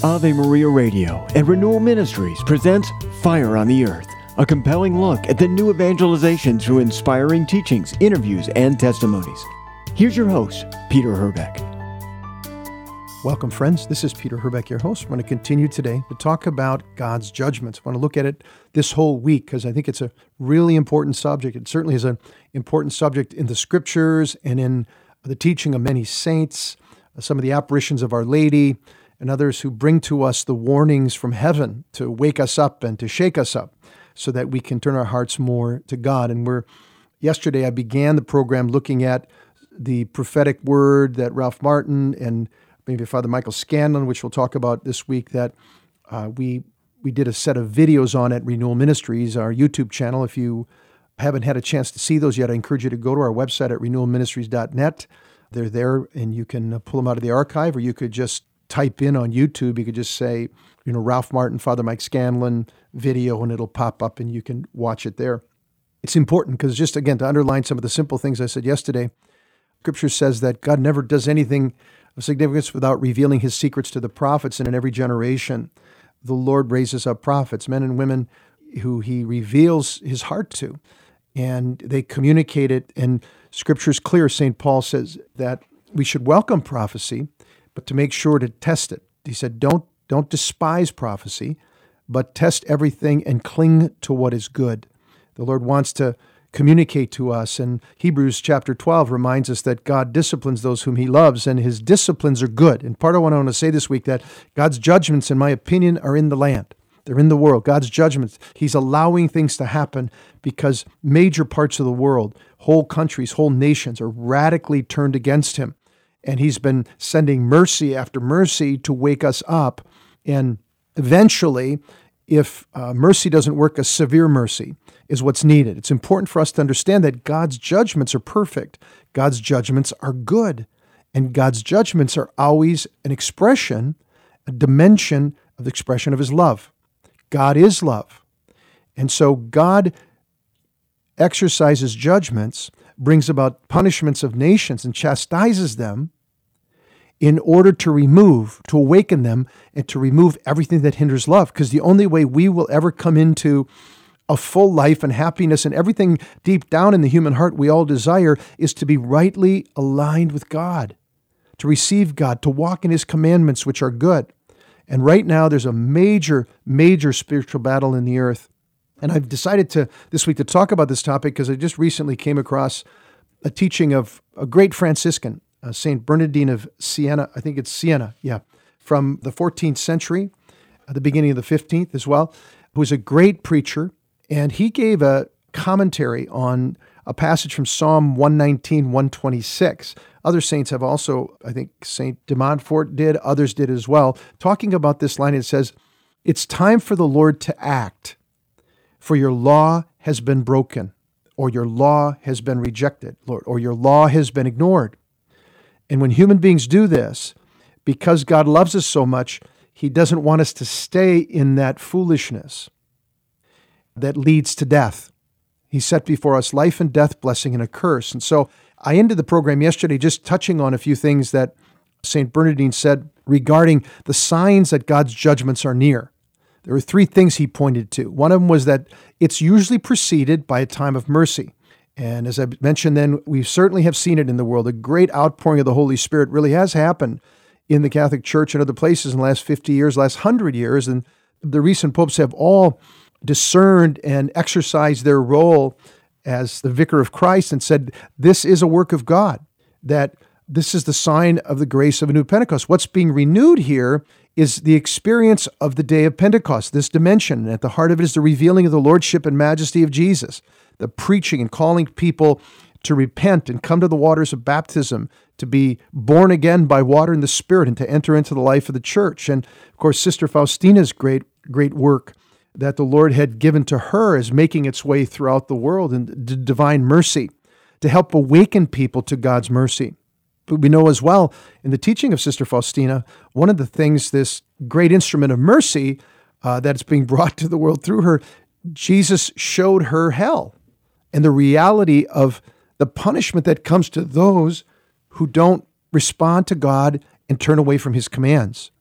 Ave Maria Radio and Renewal Ministries presents Fire on the Earth, a compelling look at the new evangelization through inspiring teachings, interviews, and testimonies. Here's your host, Peter Herbeck. Welcome, friends. This is Peter Herbeck, your host. We're going to continue today to talk about God's judgments. I want to look at it this whole week because I think it's a really important subject. It certainly is an important subject in the Scriptures and in the teaching of many saints, some of the apparitions of Our Lady, and others who bring to us the warnings from heaven to wake us up and to shake us up so that we can turn our hearts more to God. And yesterday I began the program looking at the prophetic word that Ralph Martin and maybe Father Michael Scanlon, which we'll talk about this week, that we did a set of videos on at Renewal Ministries, our YouTube channel. If you haven't had a chance to see those yet, I encourage you to go to our website at renewalministries.net. They're there, and you can pull them out of the archive, or you could just type in on YouTube. You could just say, Ralph Martin, Father Mike Scanlon video, and it'll pop up, and you can watch it there. It's important because, just again, to underline some of the simple things I said yesterday, Scripture says that God never does anything of significance without revealing his secrets to the prophets, and in every generation, the Lord raises up prophets, men and women who he reveals his heart to, and they communicate it, and Scripture is clear. St. Paul says that we should welcome prophecy, but to make sure to test it. He said, don't despise prophecy, but test everything and cling to what is good. The Lord wants to communicate to us, and Hebrews chapter 12 reminds us that God disciplines those whom he loves, and his disciplines are good. And part of what I want to say this week, that God's judgments, in my opinion, are in the land. They're in the world. God's judgments, he's allowing things to happen because major parts of the world, whole countries, whole nations are radically turned against him. And he's been sending mercy after mercy to wake us up. And eventually, if mercy doesn't work, a severe mercy is what's needed. It's important for us to understand that God's judgments are perfect. God's judgments are good. And God's judgments are always an expression, a dimension of the expression of his love. God is love. And so God exercises judgments, brings about punishments of nations, and chastises them in order to awaken them, and to remove everything that hinders love. Because the only way we will ever come into a full life and happiness and everything deep down in the human heart we all desire is to be rightly aligned with God, to receive God, to walk in his commandments, which are good. And right now there's a major, major spiritual battle in the earth. And I've decided this week to talk about this topic because I just recently came across a teaching of a great Franciscan, Saint Bernardine of Siena. I think it's Siena, from the 14th century, the beginning of the 15th as well, who was a great preacher. And he gave a commentary on a passage from Psalm 119, 126. Other saints have also, I think Saint de Montfort did, others did as well, talking about this line. It says, "It's time for the Lord to act, for your law has been broken, or your law has been rejected, Lord, or your law has been ignored." And when human beings do this, because God loves us so much, he doesn't want us to stay in that foolishness that leads to death. He set before us life and death, blessing and a curse. And so I ended the program yesterday just touching on a few things that St. Bernardine said regarding the signs that God's judgments are near. There were three things he pointed to. One of them was that it's usually preceded by a time of mercy. And as I mentioned then, we certainly have seen it in the world. A great outpouring of the Holy Spirit really has happened in the Catholic Church and other places in the last 50 years, last 100 years. And the recent popes have all discerned and exercised their role as the vicar of Christ and said, this is a work of God, that this is the sign of the grace of a new Pentecost. What's being renewed here is the experience of the day of Pentecost, this dimension. And at the heart of it is the revealing of the lordship and majesty of Jesus, the preaching and calling people to repent and come to the waters of baptism, to be born again by water and the Spirit, and to enter into the life of the church. And of course, Sister Faustina's great work that the Lord had given to her is making its way throughout the world in divine mercy to help awaken people to God's mercy. But we know as well in the teaching of Sister Faustina, one of the things, this great instrument of mercy that's being brought to the world through her, Jesus showed her hell and the reality of the punishment that comes to those who don't respond to God and turn away from his commands.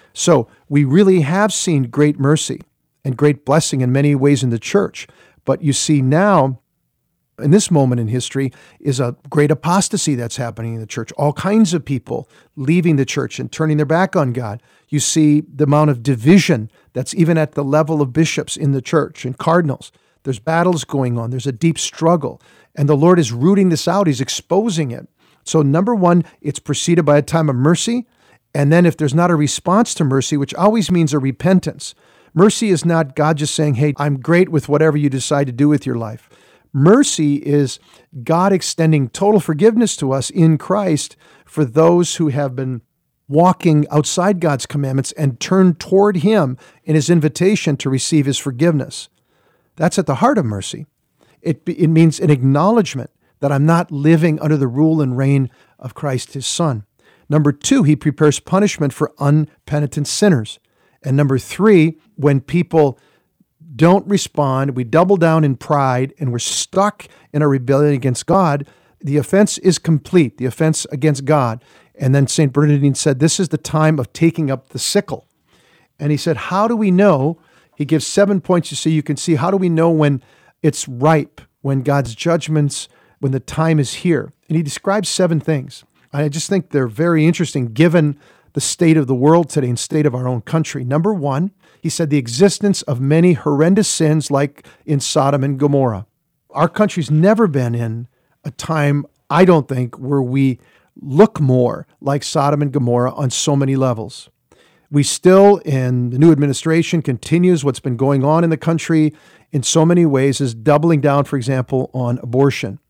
So we really have seen great mercy and great blessing in many ways in the church. But you see now, in this moment in history, is a great apostasy that's happening in the church. All kinds of people leaving the church and turning their back on God. You see the amount of division that's even at the level of bishops in the church and cardinals. There's battles going on. There's a deep struggle. And the Lord is rooting this out. He's exposing it. So number one, it's preceded by a time of mercy. And then if there's not a response to mercy, which always means a repentance. Mercy is not God just saying, hey, I'm great with whatever you decide to do with your life. Mercy is God extending total forgiveness to us in Christ for those who have been walking outside God's commandments and turned toward Him in His invitation to receive His forgiveness. That's at the heart of mercy. It means an acknowledgement that I'm not living under the rule and reign of Christ, His Son. Number two, He prepares punishment for unpenitent sinners. And number three, when people don't respond, we double down in pride, and we're stuck in a rebellion against God, the offense is complete, the offense against God. And then St. Bernardine said, this is the time of taking up the sickle. And he said, how do we know? He gives 7 points you can see, how do we know when it's ripe, when God's judgments, when the time is here? And he describes 7 things. I just think they're very interesting given the state of the world today and state of our own country. Number one, he said the existence of many horrendous sins like in Sodom and Gomorrah. Our country's never been in a time, I don't think, where we look more like Sodom and Gomorrah on so many levels. We still, in the new administration, continues what's been going on in the country in so many ways, is doubling down, for example, on abortion.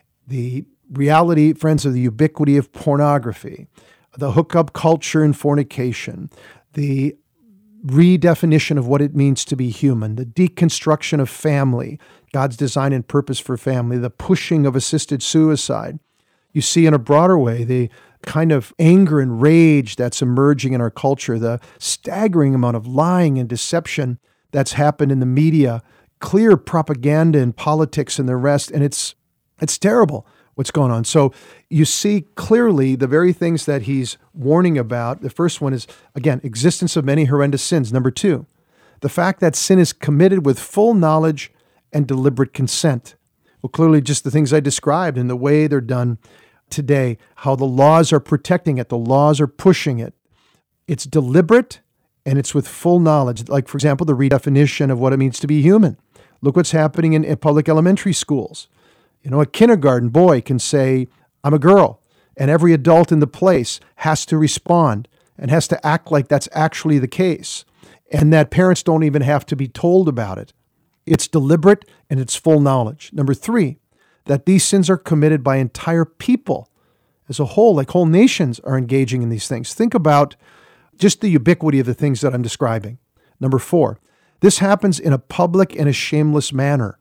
The reality, friends, of the ubiquity of pornography, the hookup culture and fornication, the redefinition of what it means to be human, the deconstruction of family, God's design and purpose for family, the pushing of assisted suicide. You see in a broader way the kind of anger and rage that's emerging in our culture, the staggering amount of lying and deception that's happened in the media, clear propaganda in politics and the rest, and it's terrible what's going on. So you see clearly the very things that he's warning about. The first one is, again, existence of many horrendous sins. Number two, the fact that sin is committed with full knowledge and deliberate consent. Well, clearly just the things I described and the way they're done today, how the laws are protecting it, the laws are pushing it. It's deliberate and it's with full knowledge. Like, for example, the redefinition of what it means to be human. Look what's happening in public elementary schools. You know, a kindergarten boy can say, I'm a girl, and every adult in the place has to respond and has to act like that's actually the case, and that parents don't even have to be told about it. It's deliberate and it's full knowledge. Number three, that these sins are committed by entire people as a whole, like whole nations are engaging in these things. Think about just the ubiquity of the things that I'm describing. Number four, this happens in a public and a shameless manner.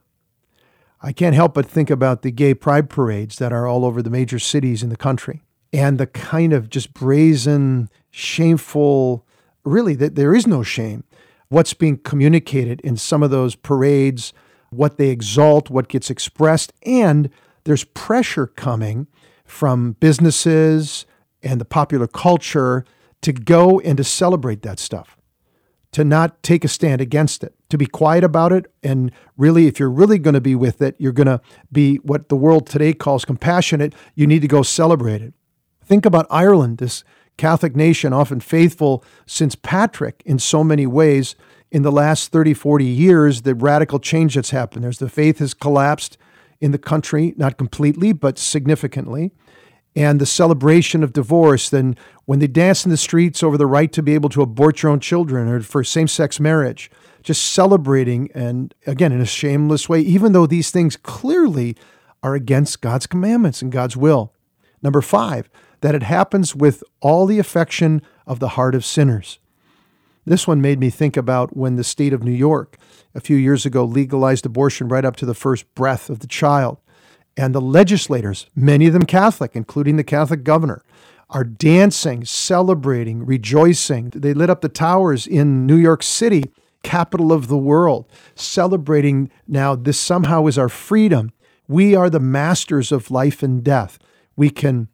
I can't help but think about the gay pride parades that are all over the major cities in the country and the kind of just brazen, shameful, really, that there is no shame. What's being communicated in some of those parades, what they exalt, what gets expressed, and there's pressure coming from businesses and the popular culture to go and to celebrate that stuff, to not take a stand against it, to be quiet about it. And really, if you're really going to be with it, you're going to be what the world today calls compassionate. You need to go celebrate it. Think about Ireland, this Catholic nation, often faithful since Patrick in so many ways. In the last 30, 40 years, the radical change that's happened. The faith has collapsed in the country, not completely, but significantly. And the celebration of divorce, then when they dance in the streets over the right to be able to abort your own children or for same-sex marriage, just celebrating, and again, in a shameless way, even though these things clearly are against God's commandments and God's will. Number five, that it happens with all the affection of the heart of sinners. This one made me think about when the state of New York a few years ago legalized abortion right up to the first breath of the child. And the legislators, many of them Catholic, including the Catholic governor, are dancing, celebrating, rejoicing. They lit up the towers in New York City, capital of the world, celebrating now this somehow is our freedom. We are the masters of life and death. We can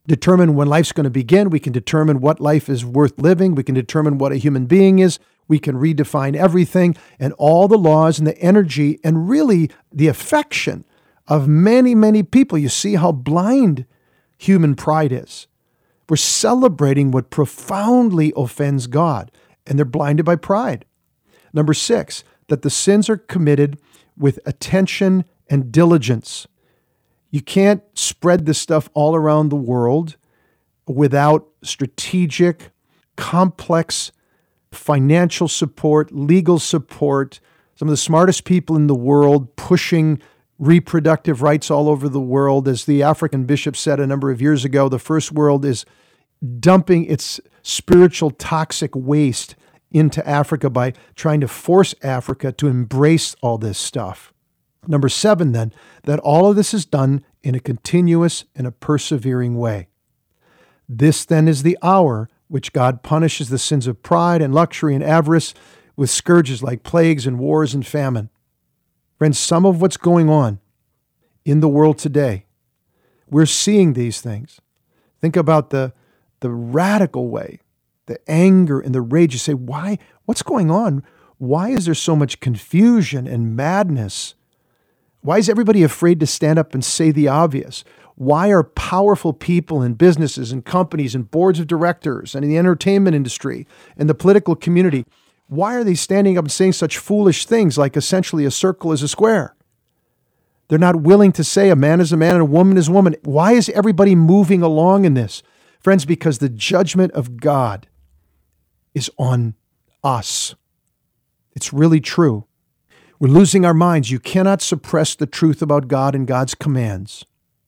determine when life's going to begin. We can determine what life is worth living. We can determine what a human being is. We can redefine everything, and all the laws and the energy and really the affection of many, many people. You see how blind human pride is. We're celebrating what profoundly offends God, and they're blinded by pride. Number 6, that the sins are committed with attention and diligence. You can't spread this stuff all around the world without strategic, complex financial support, legal support. Some of the smartest people in the world pushing reproductive rights all over the world. As the African bishop said a number of years ago, the first world is dumping its spiritual toxic waste into Africa by trying to force Africa to embrace all this stuff. Number 7, then, that all of this is done in a continuous and a persevering way. This, then, is the hour which God punishes the sins of pride and luxury and avarice with scourges like plagues and wars and famine. Friends, some of what's going on in the world today, we're seeing these things. Think about the radical way, the anger and the rage. You say, why? What's going on? Why is there so much confusion and madness? Why is everybody afraid to stand up and say the obvious? Why are powerful people in businesses and companies and boards of directors and in the entertainment industry and the political community, why are they standing up and saying such foolish things like essentially a circle is a square? They're not willing to say a man is a man and a woman is a woman. Why is everybody moving along in this? Friends, because the judgment of God is on us. It's really true. We're losing our minds. You cannot suppress the truth about God and God's commands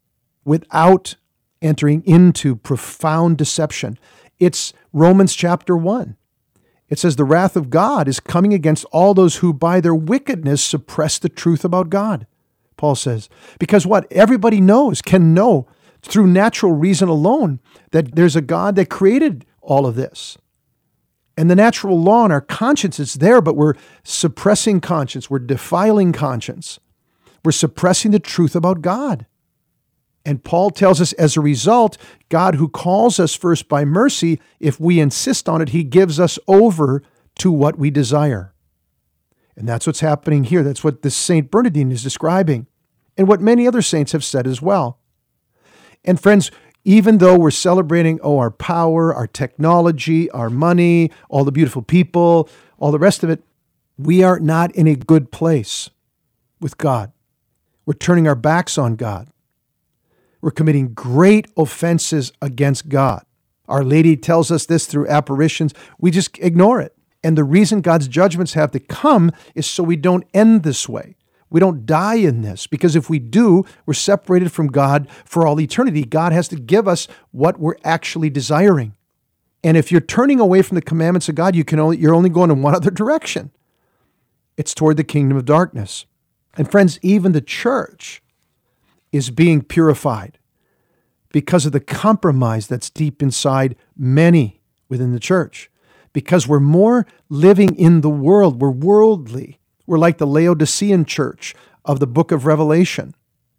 without entering into profound deception. It's Romans chapter 1. It says the wrath of God is coming against all those who by their wickedness suppress the truth about God, Paul says. Because what? Everybody can know through natural reason alone that there's a God that created all of this. And the natural law in our conscience is there, but we're suppressing conscience. We're defiling conscience. We're suppressing the truth about God. And Paul tells us as a result, God who calls us first by mercy, if we insist on it, he gives us over to what we desire. And that's what's happening here. That's what this Saint Bernardine is describing, and what many other saints have said as well. And friends, even though we're celebrating, our power, our technology, our money, all the beautiful people, all the rest of it, we are not in a good place with God. We're turning our backs on God. We're committing great offenses against God. Our Lady tells us this through apparitions. We just ignore it. And the reason God's judgments have to come is so we don't end this way. We don't die in this, because if we do, we're separated from God for all eternity. God has to give us what we're actually desiring. And if you're turning away from the commandments of God, you're only going in one other direction. It's toward the kingdom of darkness. And friends, even the church is being purified because of the compromise that's deep inside many within the church. Because we're more living in the world. We're worldly. We're like the Laodicean church of the book of Revelation.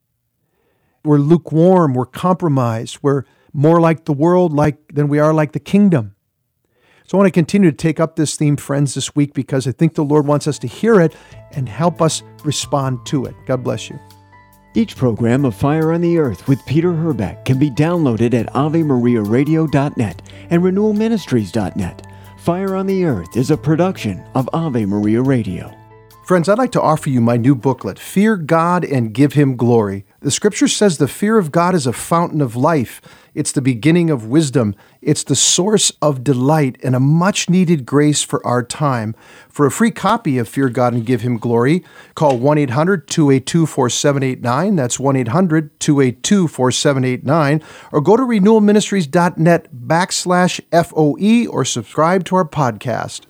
We're lukewarm. We're compromised. We're more like the world than we are like the kingdom. So I want to continue to take up this theme, friends, this week, because I think the Lord wants us to hear it and help us respond to it. God bless you. Each program of Fire on the Earth with Peter Herbeck can be downloaded at AveMariaRadio.net and RenewalMinistries.net. Fire on the Earth is a production of Ave Maria Radio. Friends, I'd like to offer you my new booklet, Fear God and Give Him Glory. The scripture says the fear of God is a fountain of life. It's the beginning of wisdom. It's the source of delight and a much-needed grace for our time. For a free copy of Fear God and Give Him Glory, call 1-800-282-4789. That's 1-800-282-4789. Or go to renewalministries.net /FOE or subscribe to our podcast.